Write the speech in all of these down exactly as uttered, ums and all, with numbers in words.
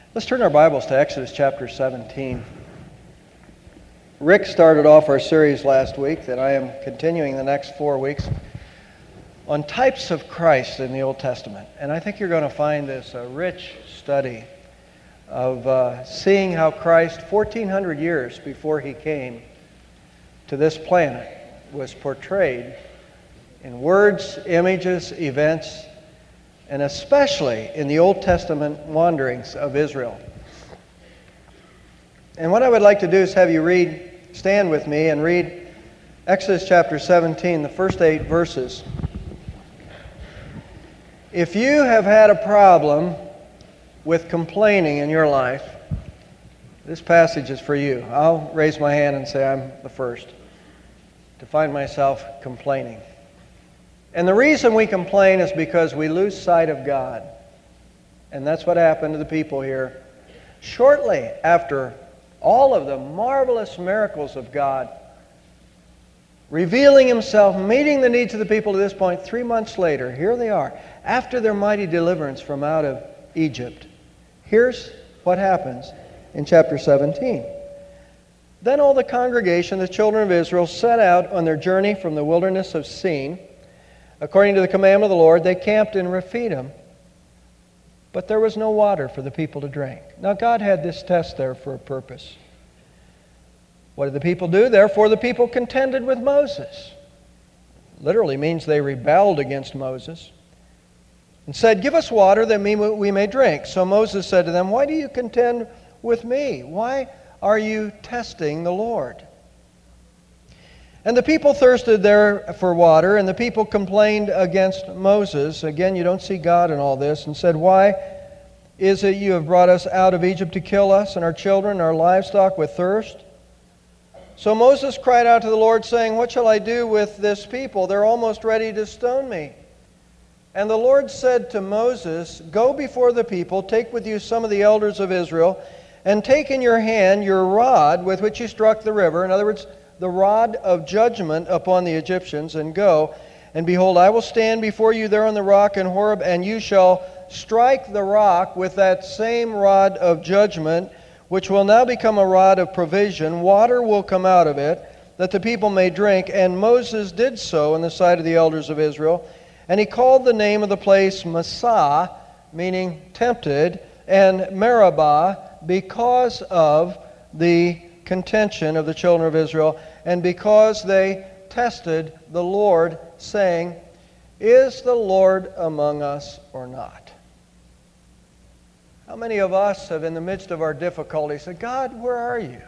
Let's turn our Bibles to Exodus chapter seventeen. Rick started off our series last week that I am continuing the next four weeks on types of Christ in the Old Testament. And I think you're going to find this a rich study of uh, seeing how Christ, fourteen hundred years before he came to this planet, was portrayed in words, images, events, and especially in the Old Testament wanderings of Israel. And what I would like to do is have you read, stand with me and read Exodus chapter seventeen, the first eight verses. If you have had a problem with complaining in your life, this passage is for you. I'll raise my hand and say I'm the first to find myself complaining. And the reason we complain is because we lose sight of God. And that's what happened to the people here. Shortly after all of the marvelous miracles of God, revealing himself, meeting the needs of the people to this point, three months later, here they are, after their mighty deliverance from out of Egypt. Here's what happens in chapter seventeen. Then all the congregation, the children of Israel, set out on their journey from the wilderness of Sin. According to the commandment of the Lord, they camped in Rephidim, but there was no water for the people to drink. Now God had this test there for a purpose. What did the people do? Therefore the people contended with Moses. Literally means they rebelled against Moses and said, "Give us water that we may drink." So Moses said to them, "Why do you contend with me? Why are you testing the Lord?" And the people thirsted there for water, and the people complained against Moses. Again, you don't see God in all this, and said, "Why is it you have brought us out of Egypt to kill us and our children and our livestock with thirst?" So Moses cried out to the Lord, saying, "What shall I do with this people? They're almost ready to stone me." And the Lord said to Moses, "Go before the people, take with you some of the elders of Israel, and take in your hand your rod with which you struck the river." In other words, the rod of judgment upon the Egyptians, and go, and behold, I will stand before you there on the rock in Horeb, and you shall strike the rock with that same rod of judgment, which will now become a rod of provision. Water will come out of it, that the people may drink. And Moses did so in the sight of the elders of Israel, and he called the name of the place Massah, meaning tempted, and Meribah, because of the contention of the children of Israel, and because they tested the Lord, saying, "Is the Lord among us or not?" How many of us have, in the midst of our difficulty, said, "God, where are you?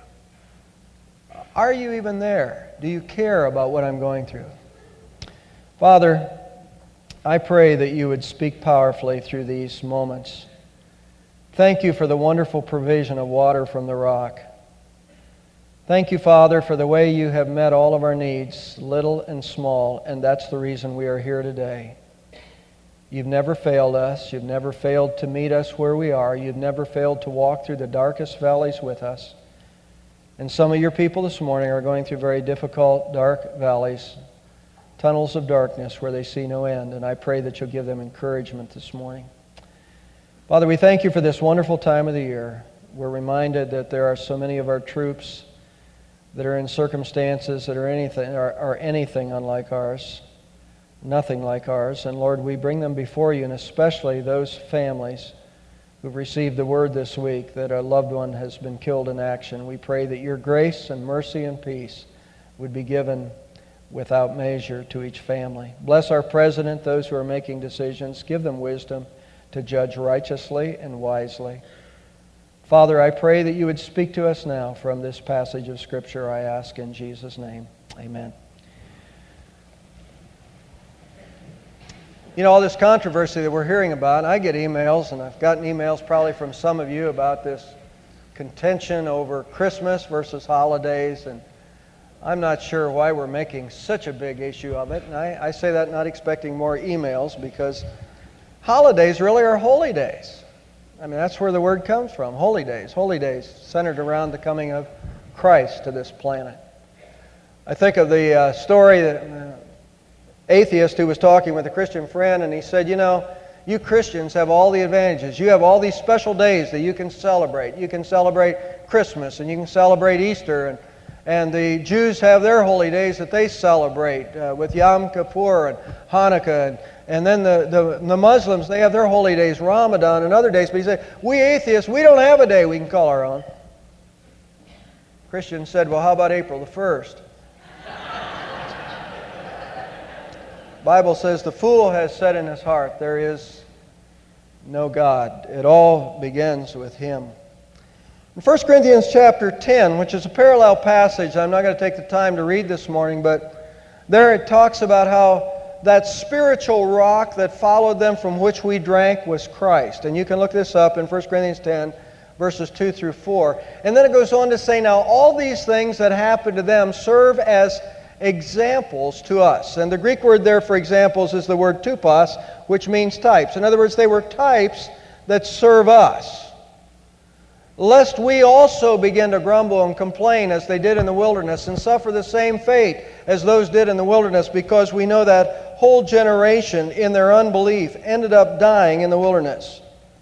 Are you even there? Do you care about what I'm going through?" Father, I pray that you would speak powerfully through these moments. Thank you for the wonderful provision of water from the rock. Thank you, Father, for the way you have met all of our needs, little and small, and that's the reason we are here today. You've never failed us. You've never failed to meet us where we are. You've never failed to walk through the darkest valleys with us. And some of your people this morning are going through very difficult, dark valleys, tunnels of darkness where they see no end, and I pray that you'll give them encouragement this morning. Father, we thank you for this wonderful time of the year. We're reminded that there are so many of our troops that are in circumstances that are anything are, are anything unlike ours, nothing like ours. And Lord, we bring them before you, and especially those families who've received the word this week that a loved one has been killed in action. We pray that your grace and mercy and peace would be given without measure to each family. Bless our president, those who are making decisions. Give them wisdom to judge righteously and wisely. Father, I pray that you would speak to us now from this passage of Scripture, I ask in Jesus' name. Amen. You know, all this controversy that we're hearing about, I get emails, and I've gotten emails probably from some of you about this contention over Christmas versus holidays, and I'm not sure why we're making such a big issue of it. And I, I say that not expecting more emails, because holidays really are holy days. I mean, that's where the word comes from, holy days. Holy days centered around the coming of Christ to this planet. I think of the uh, story that uh, atheist who was talking with a Christian friend, and he said, you know, you Christians have all the advantages. You have all these special days that you can celebrate. You can celebrate Christmas and you can celebrate Easter. And, and the Jews have their holy days that they celebrate uh, with Yom Kippur and Hanukkah. And, and then the, the, the Muslims, they have their holy days, Ramadan and other days. But he said, we atheists, we don't have a day we can call our own. Christians said, well, how about April the first? The Bible says the fool has said in his heart, there is no God. It all begins with him. In First Corinthians chapter ten, which is a parallel passage, I'm not going to take the time to read this morning, but there it talks about how that spiritual rock that followed them from which we drank was Christ. And you can look this up in First Corinthians ten, verses two through four. And then it goes on to say, now all these things that happened to them serve as examples to us. And the Greek word there for examples is the word tupos, which means types. In other words, they were types that serve us. Lest we also begin to grumble and complain as they did in the wilderness and suffer the same fate as those did in the wilderness, because we know that whole generation in their unbelief ended up dying in the wilderness.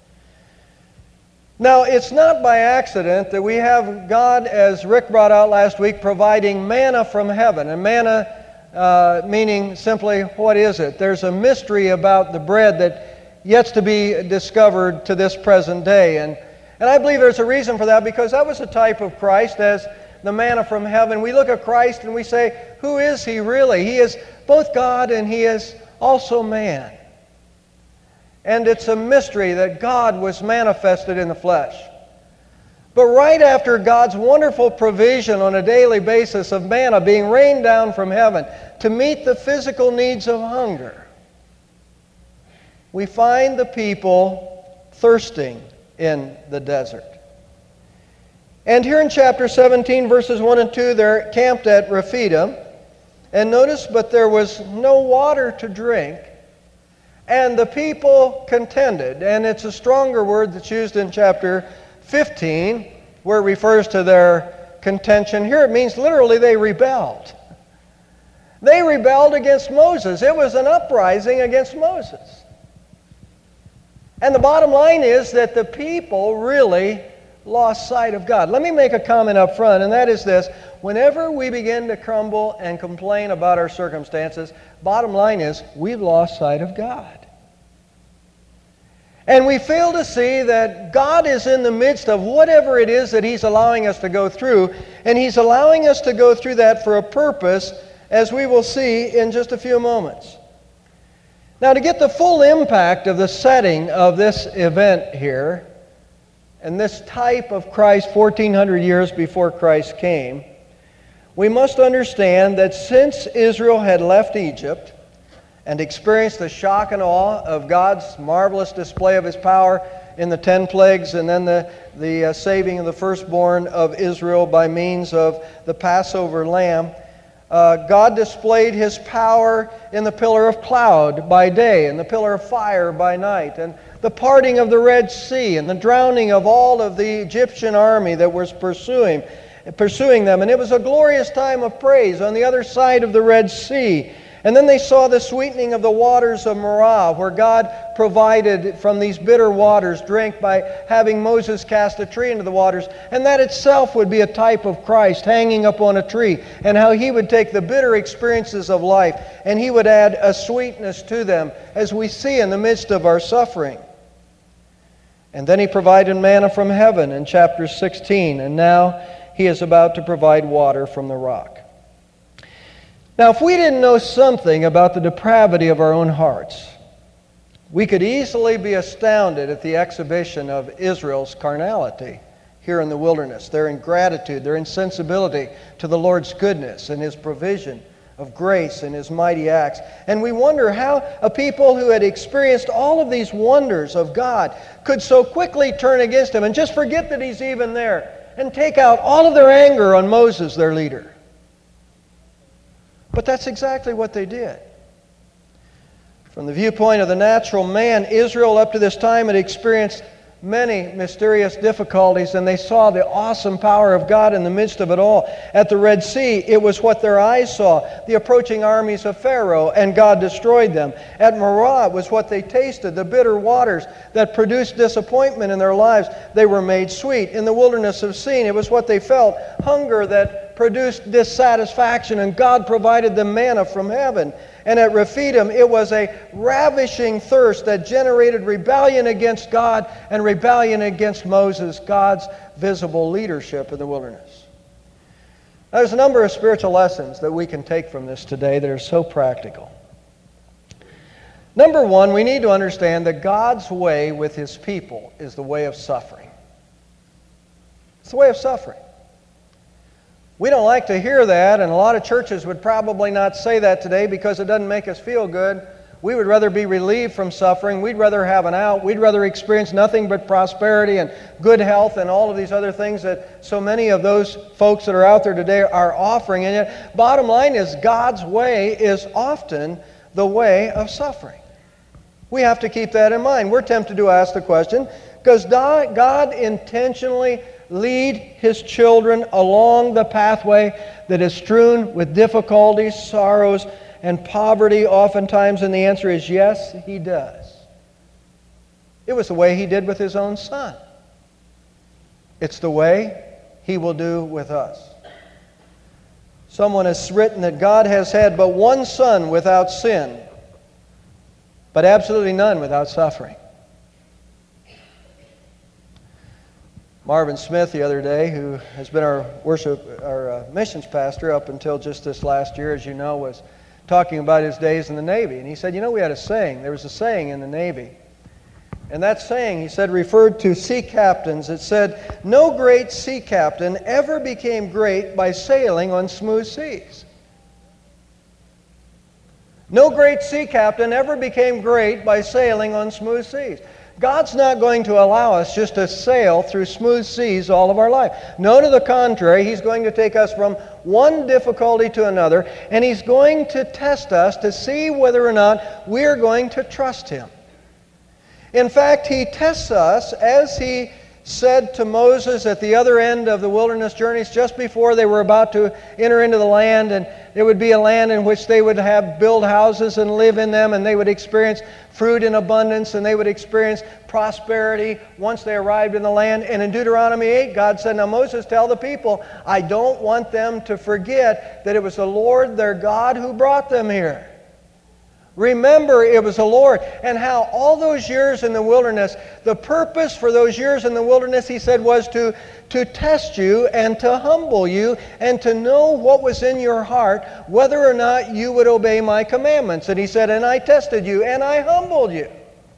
Now, it's not by accident that we have God, as Rick brought out last week, providing manna from heaven. And manna uh, meaning simply, what is it? There's a mystery about the bread that yet to be discovered to this present day. And, and I believe there's a reason for that, because that was a type of Christ as the manna from heaven. We look at Christ and we say, who is He really? He is both God and He is also man. And it's a mystery that God was manifested in the flesh. But right after God's wonderful provision on a daily basis of manna being rained down from heaven to meet the physical needs of hunger, we find the people thirsting in the desert. And here in chapter seventeen, verses one and two, they're camped at Rephidim. And notice, but there was no water to drink. And the people contended. And it's a stronger word that's used in chapter fifteen, where it refers to their contention. Here it means literally they rebelled. They rebelled against Moses. It was an uprising against Moses. And the bottom line is that the people really lost sight of God. Let me make a comment up front, and that is this. Whenever we begin to crumble and complain about our circumstances, bottom line is we've lost sight of God. And we fail to see that God is in the midst of whatever it is that He's allowing us to go through, and He's allowing us to go through that for a purpose, as we will see in just a few moments. Now, to get the full impact of the setting of this event here, and this type of Christ fourteen hundred years before Christ came, we must understand that since Israel had left Egypt and experienced the shock and awe of God's marvelous display of His power in the ten plagues, and then the, the uh, saving of the firstborn of Israel by means of the Passover lamb, uh, God displayed His power in the pillar of cloud by day and the pillar of fire by night, and the parting of the Red Sea and the drowning of all of the Egyptian army that was pursuing, pursuing them. And it was a glorious time of praise on the other side of the Red Sea. And then they saw the sweetening of the waters of Marah, where God provided from these bitter waters drink by having Moses cast a tree into the waters. And that itself would be a type of Christ hanging up on a tree, and how He would take the bitter experiences of life and He would add a sweetness to them, as we see in the midst of our suffering. And then He provided manna from heaven in chapter sixteen, and now He is about to provide water from the rock. Now, if we didn't know something about the depravity of our own hearts, we could easily be astounded at the exhibition of Israel's carnality here in the wilderness, their ingratitude, their insensibility to the Lord's goodness and His provision of grace and His mighty acts. And we wonder how a people who had experienced all of these wonders of God could so quickly turn against Him and just forget that He's even there and take out all of their anger on Moses, their leader. But that's exactly what they did. From the viewpoint of the natural man, Israel up to this time had experienced many mysterious difficulties, and they saw the awesome power of God in the midst of it all. At the Red Sea, it was what their eyes saw, the approaching armies of Pharaoh, and God destroyed them. At Marah, it was what they tasted, the bitter waters that produced disappointment in their lives. They were made sweet. In the wilderness of Sin, it was what they felt, hunger that produced dissatisfaction, and God provided them manna from heaven. And at Rephidim, it was a ravishing thirst that generated rebellion against God and rebellion against Moses, God's visible leadership in the wilderness. Now, there's a number of spiritual lessons that we can take from this today that are so practical. Number one, we need to understand that God's way with His people is the way of suffering. It's the way of suffering. We don't like to hear that, and a lot of churches would probably not say that today because it doesn't make us feel good. We would rather be relieved from suffering. We'd rather have an out. We'd rather experience nothing but prosperity and good health and all of these other things that so many of those folks that are out there today are offering. And yet, bottom line is God's way is often the way of suffering. We have to keep that in mind. We're tempted to ask the question, does God intentionally lead His children along the pathway that is strewn with difficulties, sorrows, and poverty oftentimes? And the answer is yes, He does. It was the way He did with His own Son. It's the way He will do with us. Someone has written that God has had but one Son without sin, but absolutely none without suffering. Marvin Smith the other day, who has been our worship, our uh, missions pastor up until just this last year, as you know, was talking about his days in the Navy. And he said, you know, we had a saying. There was a saying in the Navy. And that saying, he said, referred to sea captains. It said, no great sea captain ever became great by sailing on smooth seas. No great sea captain ever became great by sailing on smooth seas. God's not going to allow us just to sail through smooth seas all of our life. No, to the contrary, He's going to take us from one difficulty to another, and He's going to test us to see whether or not we're going to trust Him. In fact, He tests us, as He said to Moses at the other end of the wilderness journeys, just before they were about to enter into the land, and it would be a land in which they would have build houses and live in them, and they would experience fruit in abundance, and they would experience prosperity once they arrived in the land. And in Deuteronomy eight, God said, now Moses, tell the people, I don't want them to forget that it was the Lord their God who brought them here. Remember, it was the Lord. And how all those years in the wilderness, the purpose for those years in the wilderness, He said, was to, to test you and to humble you and to know what was in your heart, whether or not you would obey my commandments. And He said, and I tested you and I humbled you.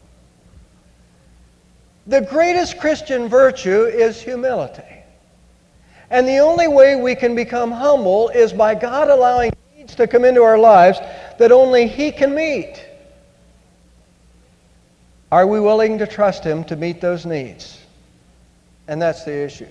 The greatest Christian virtue is humility. And the only way we can become humble is by God allowing needs to come into our lives that only He can meet. Are we willing to trust Him to meet those needs? And that's the issue.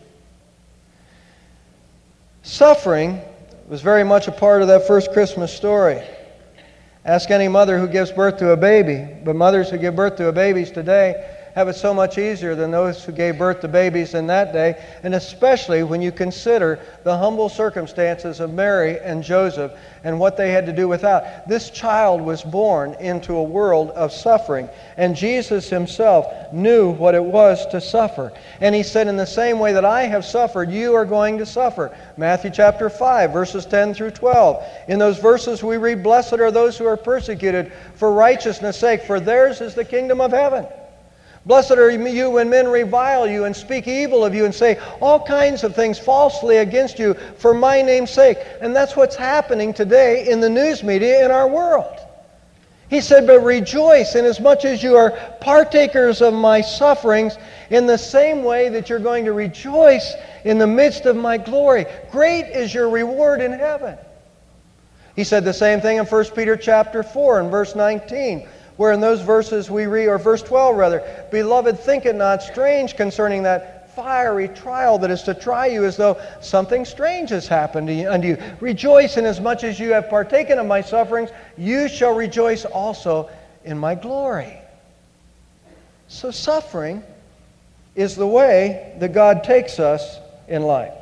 Suffering was very much a part of that first Christmas story. Ask any mother who gives birth to a baby, but mothers who give birth to babies today have it so much easier than those who gave birth to babies in that day, and especially when you consider the humble circumstances of Mary and Joseph and what they had to do without. This child was born into a world of suffering, and Jesus Himself knew what it was to suffer. And He said, in the same way that I have suffered, you are going to suffer. Matthew chapter five, verses ten through twelve. In those verses we read, blessed are those who are persecuted for righteousness' sake, for theirs is the kingdom of heaven. Blessed are you when men revile you and speak evil of you and say all kinds of things falsely against you for my name's sake. And that's what's happening today in the news media in our world. He said, but rejoice inasmuch as you are partakers of my sufferings in the same way that you're going to rejoice in the midst of my glory. Great is your reward in heaven. He said the same thing in First Peter chapter four and verse nineteen. Where in those verses we read, or verse twelve rather, beloved, think it not strange concerning that fiery trial that is to try you as though something strange has happened unto you. Rejoice inasmuch as you have partaken of my sufferings, you shall rejoice also in my glory. So suffering is the way that God takes us in life.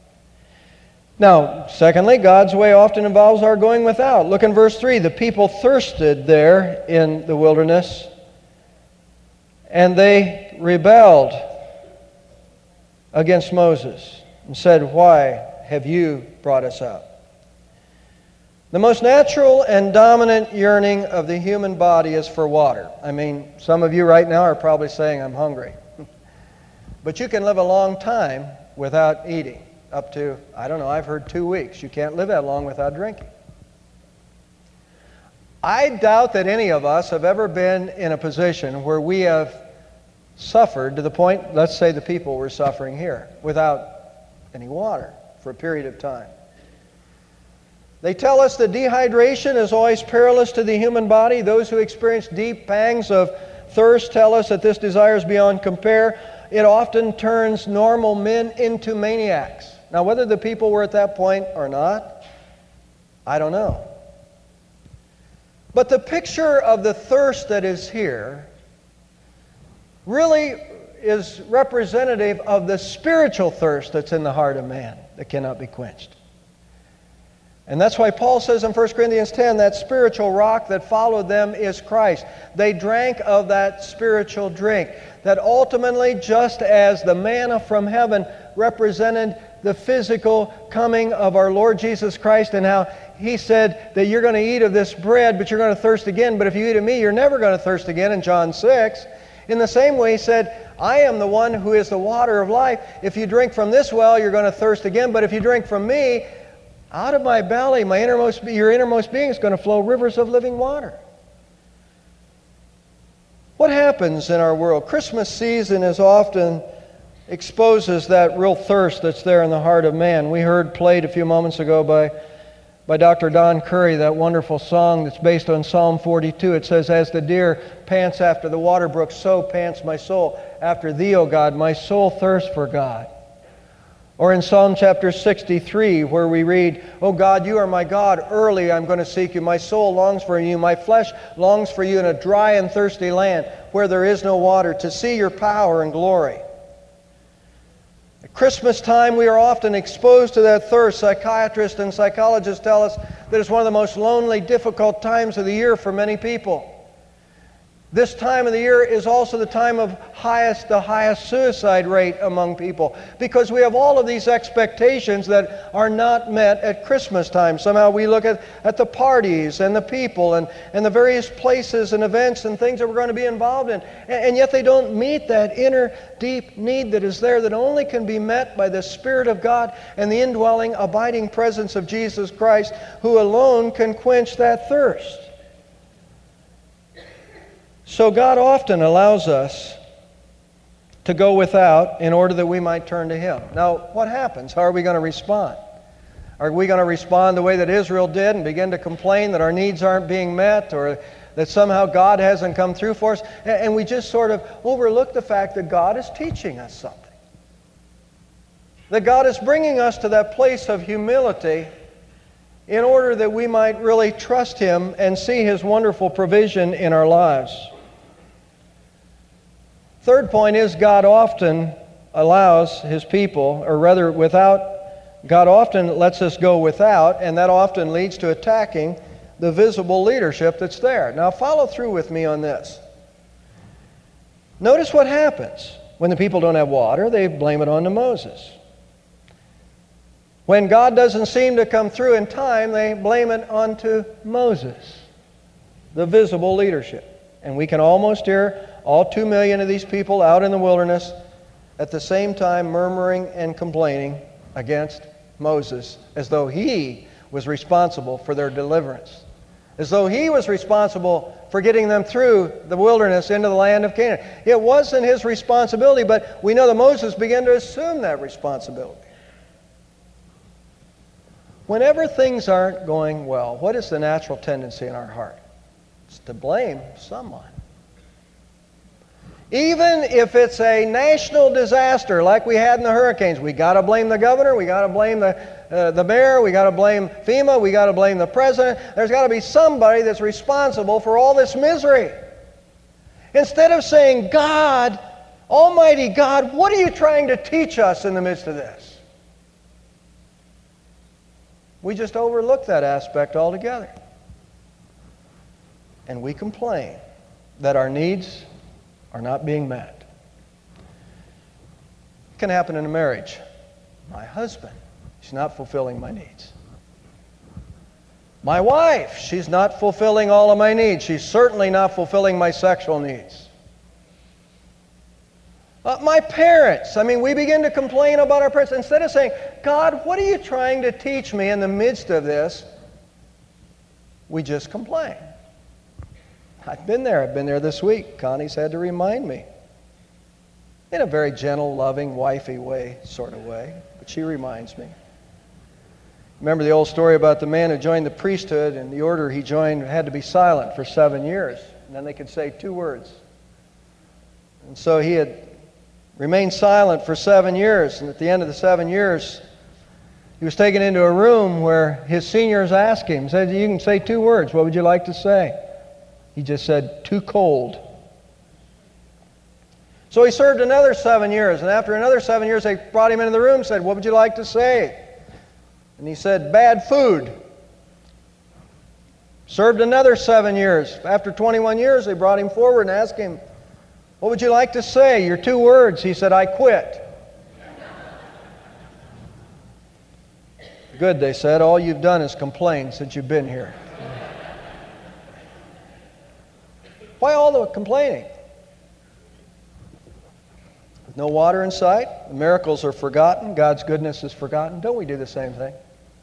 Now, secondly, God's way often involves our going without. Look in verse three. The people thirsted there in the wilderness, and they rebelled against Moses and said, "Why have you brought us out?" The most natural and dominant yearning of the human body is for water. I mean, some of you right now are probably saying, "I'm hungry." But you can live a long time without eating. Up to, I don't know, I've heard two weeks. You can't live that long without drinking. I doubt that any of us have ever been in a position where we have suffered to the point, let's say the people were suffering here, without any water for a period of time. They tell us that dehydration is always perilous to the human body. Those who experience deep pangs of thirst tell us that this desire is beyond compare. It often turns normal men into maniacs. Now, whether the people were at that point or not, I don't know. But the picture of the thirst that is here really is representative of the spiritual thirst that's in the heart of man that cannot be quenched. And that's why Paul says in First Corinthians ten, that spiritual rock that followed them is Christ. They drank of that spiritual drink, that ultimately, just as the manna from heaven represented the physical coming of our Lord Jesus Christ, and how He said that you're going to eat of this bread, but you're going to thirst again, but if you eat of me, you're never going to thirst again, in John six. In the same way, He said, I am the one who is the water of life. If you drink from this well, you're going to thirst again, but if you drink from me, out of my belly, my innermost, your innermost being is going to flow rivers of living water. What happens in our world? Christmas season is often exposes that real thirst that's there in the heart of man. We heard played a few moments ago by, by Doctor Don Curry, that wonderful song that's based on Psalm forty-two. It says, "As the deer pants after the water brook, so pants my soul after Thee, O God. My soul thirsts for God." Or in Psalm chapter sixty-three, where we read, "O God, You are my God. Early I'm going to seek You. My soul longs for You. My flesh longs for You in a dry and thirsty land where there is no water, to see Your power and glory." At Christmas time, we are often exposed to that thirst. Psychiatrists and psychologists tell us that it's one of the most lonely, difficult times of the year for many people. This time of the year is also the time of highest, the highest suicide rate among people, because we have all of these expectations that are not met at Christmas time. Somehow we look at, at the parties and the people and, and the various places and events and things that we're going to be involved in, and, and yet they don't meet that inner deep need that is there, that only can be met by the Spirit of God and the indwelling, abiding presence of Jesus Christ, who alone can quench that thirst. So God often allows us to go without in order that we might turn to Him. Now, what happens? How are we going to respond? Are we going to respond the way that Israel did and begin to complain that our needs aren't being met, or that somehow God hasn't come through for us? And we just sort of overlook the fact that God is teaching us something. That God is bringing us to that place of humility in order that we might really trust Him and see His wonderful provision in our lives. Third point is, God often allows His people, or rather without, God often lets us go without, and that often leads to attacking the visible leadership that's there. Now follow through with me on this. Notice what happens. When the people don't have water, they blame it on to Moses. When God doesn't seem to come through in time, they blame it onto Moses, the visible leadership. And we can almost hear all two million of these people out in the wilderness at the same time murmuring and complaining against Moses, as though he was responsible for their deliverance, as though he was responsible for getting them through the wilderness into the land of Canaan. It wasn't his responsibility, but we know that Moses began to assume that responsibility. Whenever things aren't going well, what is the natural tendency in our heart? It's to blame someone. Even if it's a national disaster like we had in the hurricanes, we got to blame the governor, we got to blame the, uh, the mayor, we got to blame FEMA, we got to blame the president. There's got to be somebody that's responsible for all this misery. Instead of saying, God, Almighty God, what are you trying to teach us in the midst of this? We just overlook that aspect altogether. And we complain that our needs are not being met. It can happen in a marriage. My husband, he's not fulfilling my needs. My wife, she's not fulfilling all of my needs. She's certainly not fulfilling my sexual needs. Uh, my parents, I mean, we begin to complain about our parents. Instead of saying, God, what are you trying to teach me in the midst of this? We just complain. I've been there. I've been there this week. Connie's had to remind me. In a very gentle, loving, wifey way, sort of way. But she reminds me. Remember the old story about the man who joined the priesthood, and the order he joined had to be silent for seven years. And then they could say two words. And so he had remained silent for seven years. And at the end of the seven years, he was taken into a room where his seniors asked him, said, you can say two words. What would you like to say? He just said, too cold. So he served another seven years. And after another seven years, they brought him into the room and said, what would you like to say? And he said, bad food. Served another seven years. After twenty-one years, they brought him forward and asked him, what would you like to say? Your two words. He said, I quit. Good, they said. All you've done is complain since you've been here. Why all the complaining? With no water in sight, the miracles are forgotten, God's goodness is forgotten. Don't we do the same thing?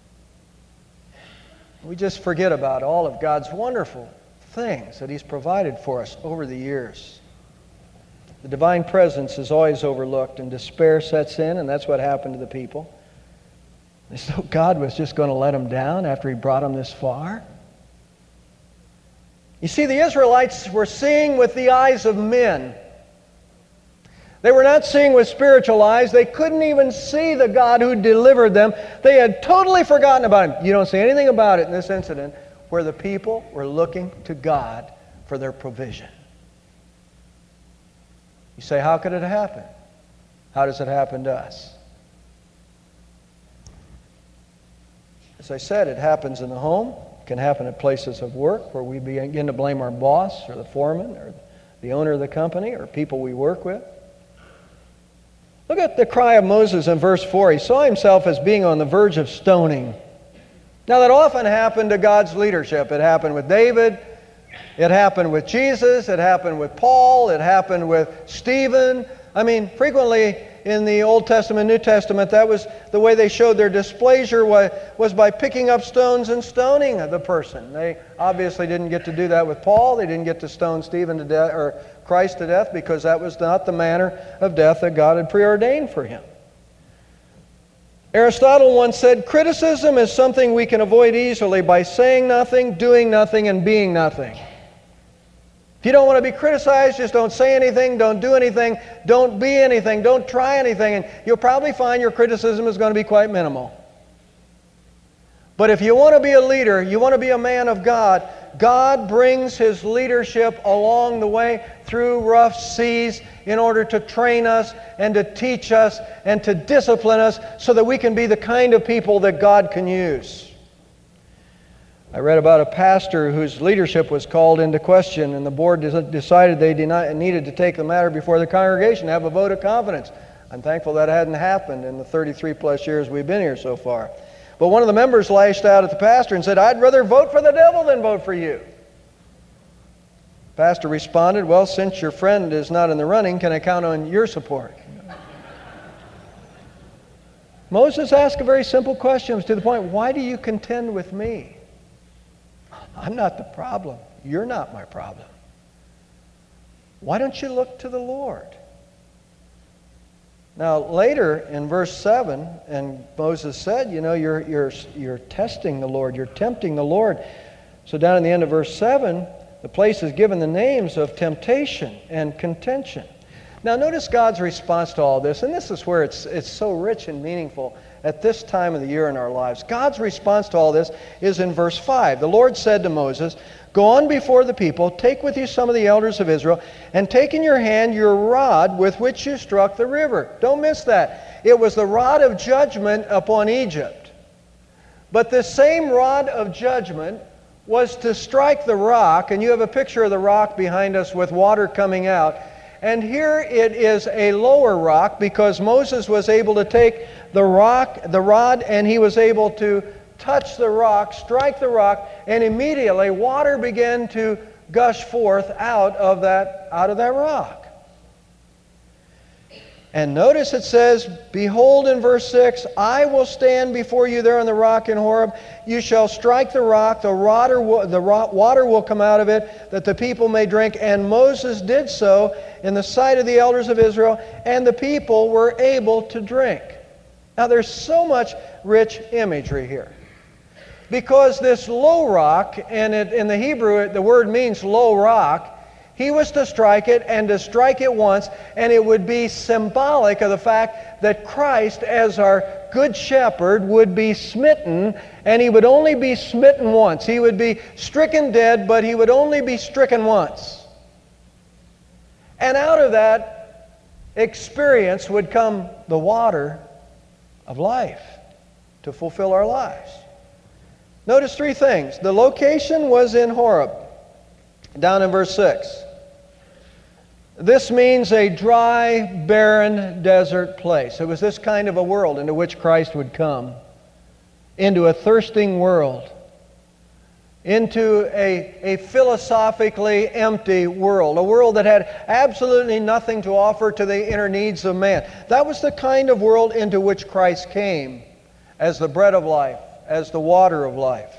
We just forget about all of God's wonderful things that He's provided for us over the years. The divine presence is always overlooked, and despair sets in, and that's what happened to the people. They thought God was just going to let them down after He brought them this far. You see, the Israelites were seeing with the eyes of men. They were not seeing with spiritual eyes. They couldn't even see the God who delivered them. They had totally forgotten about Him. You don't see anything about it in this incident where the people were looking to God for their provision. You say, how could it happen? How does it happen to us? As I said, it happens in the home. It can happen at places of work where we begin to blame our boss or the foreman or the owner of the company or people we work with. Look at the cry of Moses in verse four. He saw himself as being on the verge of stoning. Now that often happened to God's leadership. It happened with David. It happened with Jesus. It happened with Paul. It happened with Stephen. I mean, frequently in the Old Testament, New Testament, that was the way they showed their displeasure was, was by picking up stones and stoning the person. They obviously didn't get to do that with Paul. They didn't get to stone Stephen to death or Christ to death because that was not the manner of death that God had preordained for him. Aristotle once said, criticism is something we can avoid easily by saying nothing, doing nothing, and being nothing. If you don't want to be criticized, just don't say anything, don't do anything, don't be anything, don't try anything, and you'll probably find your criticism is going to be quite minimal. But if you want to be a leader, you want to be a man of God, God brings His leadership along the way through rough seas in order to train us and to teach us and to discipline us so that we can be the kind of people that God can use. I read about a pastor whose leadership was called into question, and the board decided they needed to take the matter before the congregation, have a vote of confidence. I'm thankful that hadn't happened in the thirty-three plus years we've been here so far. But one of the members lashed out at the pastor and said, I'd rather vote for the devil than vote for you. The pastor responded, well, since your friend is not in the running, can I count on your support? Moses asked a very simple question. It was to the point, why do you contend with me? I'm not the problem. You're not my problem. Why don't you look to the Lord? Now, later in verse seven, and Moses said, you know, you're, you're, you're testing the Lord. You're tempting the Lord. So down in the end of verse seven, the place is given the names of temptation and contention. Now notice God's response to all this, and this is where it's, it's so rich and meaningful at this time of the year in our lives. God's response to all this is in verse five. The Lord said to Moses, "Go on before the people, take with you some of the elders of Israel, and take in your hand your rod with which you struck the river." Don't miss that. It was the rod of judgment upon Egypt. But this same rod of judgment was to strike the rock, and you have a picture of the rock behind us with water coming out. And here it is a lower rock because Moses was able to take the rock, the rod, and he was able to touch the rock, strike the rock, and immediately water began to gush forth out of that, out of that rock. And notice it says, "Behold," in verse six, "I will stand before you there on the rock in Horeb. You shall strike the rock, the water will, the water will come out of it, that the people may drink." And Moses did so in the sight of the elders of Israel, and the people were able to drink. Now there's so much rich imagery here. Because this low rock, and it, in the Hebrew the word means low rock, he was to strike it, and to strike it once, and it would be symbolic of the fact that Christ, as our good shepherd, would be smitten, and he would only be smitten once. He would be stricken dead, but he would only be stricken once. And out of that experience would come the water of life to fulfill our lives. Notice three things. The location was in Horeb, down in verse six. This means a dry, barren, desert place. It was this kind of a world into which Christ would come, into a thirsting world, into a, a philosophically empty world, a world that had absolutely nothing to offer to the inner needs of man. That was the kind of world into which Christ came as the bread of life, as the water of life.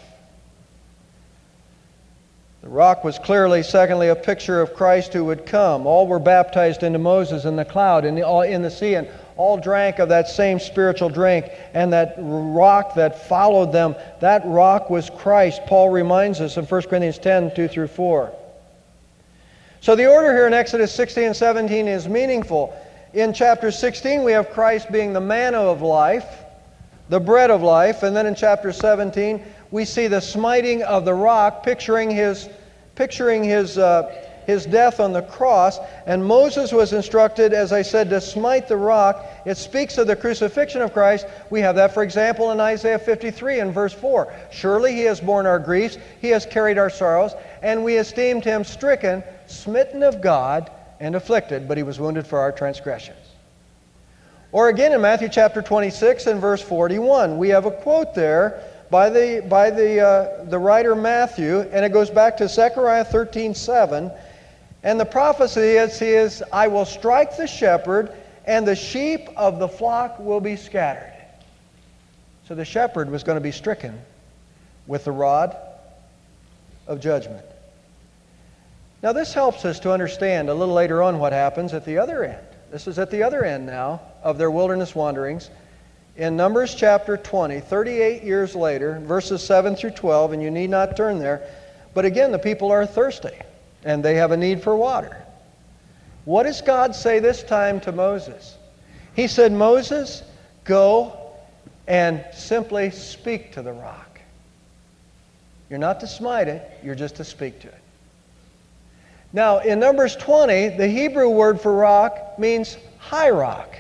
The rock was clearly, secondly, a picture of Christ who would come. All were baptized into Moses in the cloud, in the, all, in the sea, and all drank of that same spiritual drink. And that rock that followed them, that rock was Christ. Paul reminds us in First Corinthians ten, two through four. So the order here in Exodus sixteen and seventeen is meaningful. In chapter sixteen, we have Christ being the manna of life, the bread of life, and then in chapter seventeen, we see the smiting of the rock, picturing his, picturing his, uh, his death on the cross. And Moses was instructed, as I said, to smite the rock. It speaks of the crucifixion of Christ. We have that, for example, in Isaiah fifty-three and verse four. "Surely he has borne our griefs, he has carried our sorrows, and we esteemed him stricken, smitten of God, and afflicted, but he was wounded for our transgressions." Or again in Matthew chapter twenty-six and verse forty-one, we have a quote there by the by the uh, the writer Matthew, and it goes back to Zechariah thirteen seven, and the prophecy is, is, "I will strike the shepherd, and the sheep of the flock will be scattered." So the shepherd was going to be stricken with the rod of judgment. Now this helps us to understand a little later on what happens at the other end. This is at the other end now of their wilderness wanderings. In Numbers chapter twenty, thirty-eight years later, verses seven through twelve, and you need not turn there, but again, the people are thirsty, and they have a need for water. What does God say this time to Moses? He said, "Moses, go and simply speak to the rock." You're not to smite it, you're just to speak to it. Now, in Numbers twenty, the Hebrew word for rock means high rock.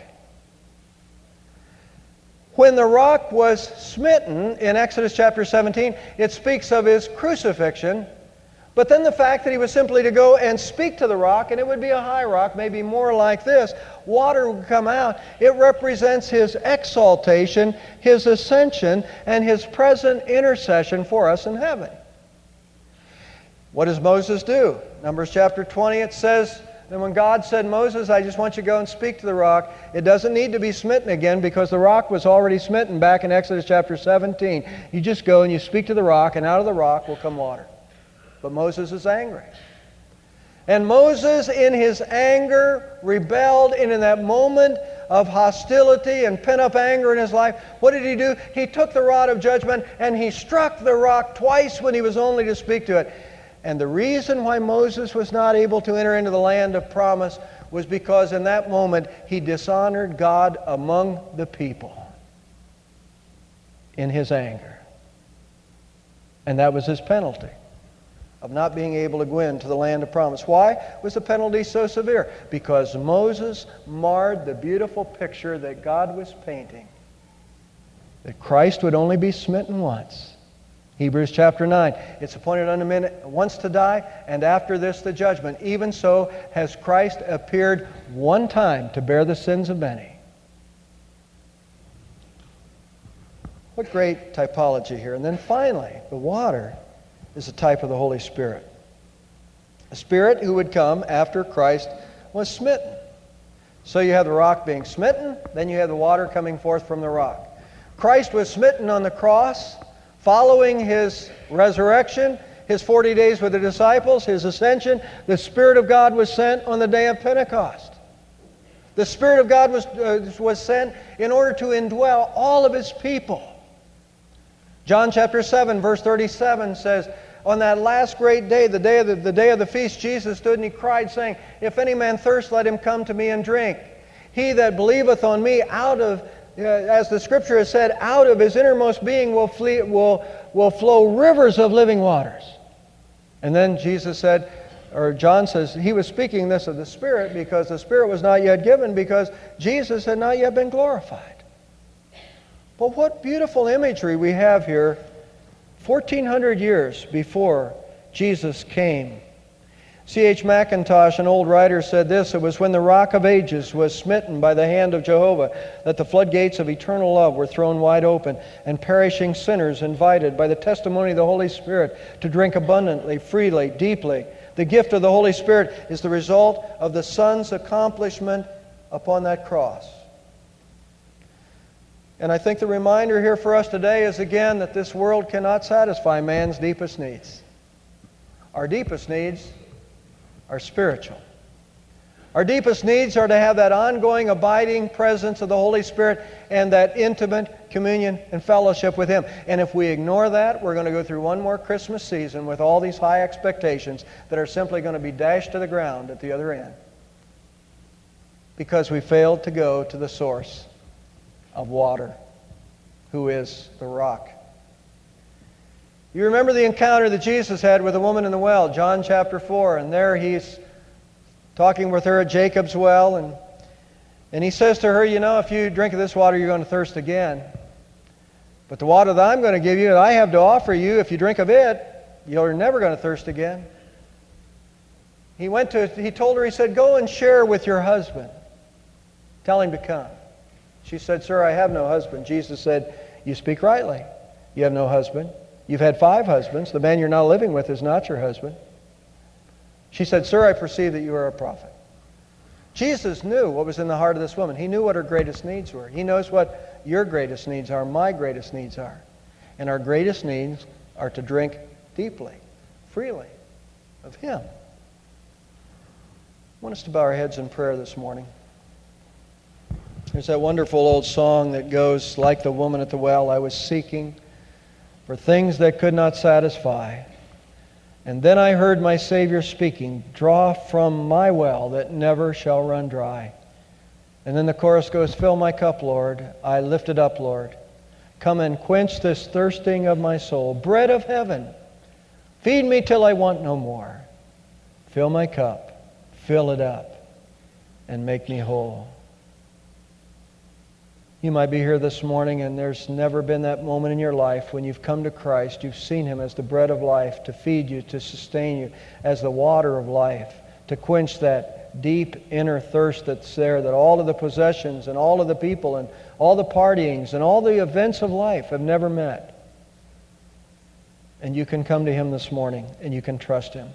When the rock was smitten in Exodus chapter seventeen, it speaks of his crucifixion. But then the fact that he was simply to go and speak to the rock, and it would be a high rock, maybe more like this, water would come out. It represents his exaltation, his ascension, and his present intercession for us in heaven. What does Moses do? Numbers chapter twenty, it says that when God said, "Moses, I just want you to go and speak to the rock," it doesn't need to be smitten again because the rock was already smitten back in Exodus chapter seventeen. You just go and you speak to the rock, and out of the rock will come water. But Moses is angry. And Moses, in his anger, rebelled, and in that moment of hostility and pent-up anger in his life, what did he do? He took the rod of judgment and he struck the rock twice when he was only to speak to it. And the reason why Moses was not able to enter into the land of promise was because in that moment he dishonored God among the people in his anger. And that was his penalty of not being able to go into the land of promise. Why was the penalty so severe? Because Moses marred the beautiful picture that God was painting, that Christ would only be smitten once. Hebrews chapter nine, it's appointed unto men once to die, and after this the judgment. Even so has Christ appeared one time to bear the sins of many. What great typology here. And then finally, the water is a type of the Holy Spirit. A Spirit who would come after Christ was smitten. So you have the rock being smitten, then you have the water coming forth from the rock. Christ was smitten on the cross, following his resurrection, his forty days with the disciples, his ascension. The Spirit of God was sent on the day of Pentecost. The Spirit of God was, uh, was sent in order to indwell all of his people. John chapter seven, verse thirty-seven says, on that last great day, the day of the, the day of the feast, Jesus stood and he cried, saying, if any man thirst, let him come to me and drink. He that believeth on me, out of, uh, as the Scripture has said, out of his innermost being will, flee, will, will flow rivers of living waters. And then Jesus said, or John says, he was speaking this of the Spirit because the Spirit was not yet given, because Jesus had not yet been glorified. But what beautiful imagery we have here, fourteen hundred years before Jesus came. C H Mackintosh, an old writer, said this: it was when the Rock of Ages was smitten by the hand of Jehovah that the floodgates of eternal love were thrown wide open, and perishing sinners invited by the testimony of the Holy Spirit to drink abundantly, freely, deeply. The gift of the Holy Spirit is the result of the Son's accomplishment upon that cross. And I think the reminder here for us today is again that this world cannot satisfy man's deepest needs. Our deepest needs are spiritual. Our deepest needs are to have that ongoing, abiding presence of the Holy Spirit and that intimate communion and fellowship with Him. And if we ignore that, we're going to go through one more Christmas season with all these high expectations that are simply going to be dashed to the ground at the other end, because we failed to go to the source of water, who is the rock. You remember the encounter that Jesus had with the woman in the well, John chapter four, and there he's talking with her at Jacob's well, and, and he says to her, you know, if you drink of this water, you're going to thirst again. But the water that I'm going to give you, that I have to offer you, if you drink of it, you're never going to thirst again. He went to, he told her, he said, go and share with your husband. Tell him to come. She said, sir, I have no husband. Jesus said, you speak rightly. You have no husband. You've had five husbands. The man you're now living with is not your husband. She said, sir, I perceive that you are a prophet. Jesus knew what was in the heart of this woman. He knew what her greatest needs were. He knows what your greatest needs are, my greatest needs are. And our greatest needs are to drink deeply, freely of Him. I want us to bow our heads in prayer this morning. There's that wonderful old song that goes, like the woman at the well, I was seeking for things that could not satisfy. And then I heard my Savior speaking, draw from my well that never shall run dry. And then the chorus goes, fill my cup, Lord. I lift it up, Lord. Come and quench this thirsting of my soul. Bread of heaven, feed me till I want no more. Fill my cup, fill it up, and make me whole. You might be here this morning and there's never been that moment in your life when you've come to Christ. You've seen Him as the bread of life to feed you, to sustain you, as the water of life, to quench that deep inner thirst that's there, that all of the possessions and all of the people and all the partyings and all the events of life have never met. And you can come to Him this morning and you can trust Him.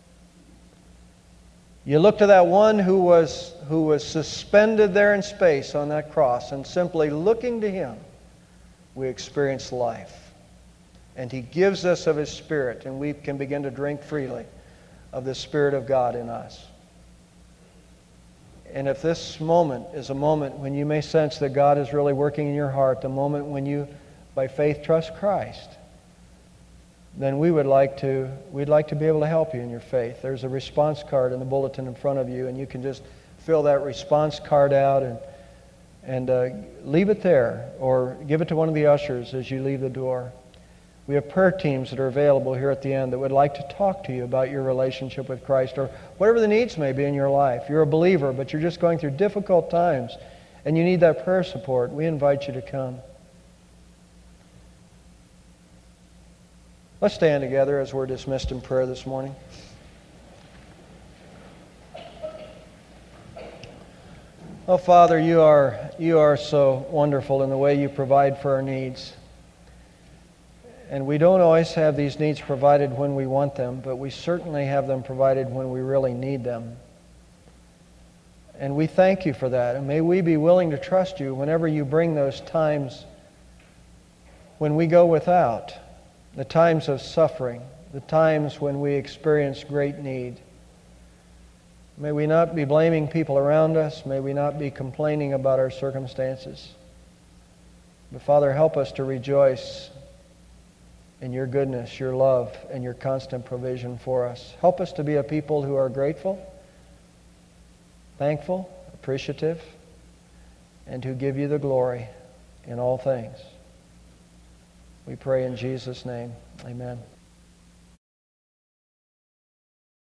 You look to that one who was, who was suspended there in space on that cross, and simply looking to Him, we experience life. And He gives us of His Spirit, and we can begin to drink freely of the Spirit of God in us. And if this moment is a moment when you may sense that God is really working in your heart, the moment when you, by faith, trust Christ, then we would like to, we'd like to be able to help you in your faith. There's a response card in the bulletin in front of you, and you can just fill that response card out and, and uh, leave it there, or give it to one of the ushers as you leave the door. We have prayer teams that are available here at the end that would like to talk to you about your relationship with Christ, or whatever the needs may be in your life. You're a believer, but you're just going through difficult times, and you need that prayer support. We invite you to come. Let's stand together as we're dismissed in prayer this morning. Oh, Father, you are, you are so wonderful in the way you provide for our needs. And we don't always have these needs provided when we want them, but we certainly have them provided when we really need them. And we thank you for that. And may we be willing to trust you whenever you bring those times when we go without, the times of suffering, the times when we experience great need. May we not be blaming people around us. May we not be complaining about our circumstances. But Father, help us to rejoice in your goodness, your love, and your constant provision for us. Help us to be a people who are grateful, thankful, appreciative, and who give you the glory in all things. We pray in Jesus' name. Amen.